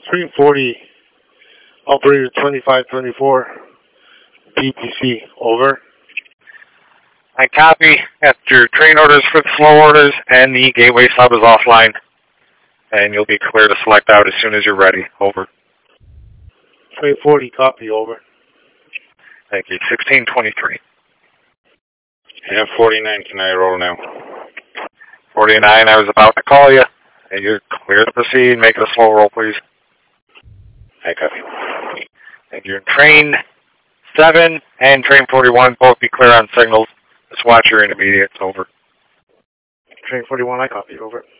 340, operator 2524, PPC, over. I copy. After train orders for the flow orders, and the gateway sub is offline. And you'll be clear to select out as soon as you're ready. Over. 340, copy, over. Thank you. 1623. Yeah, 49, can I roll now? 49, I was about to call you. And you're clear to proceed. Make it a slow roll, please. I copy. Thank you. Train 7 and train 41, both be clear on signals. Just watch your intermediates. Over. Train 41, I copy, over.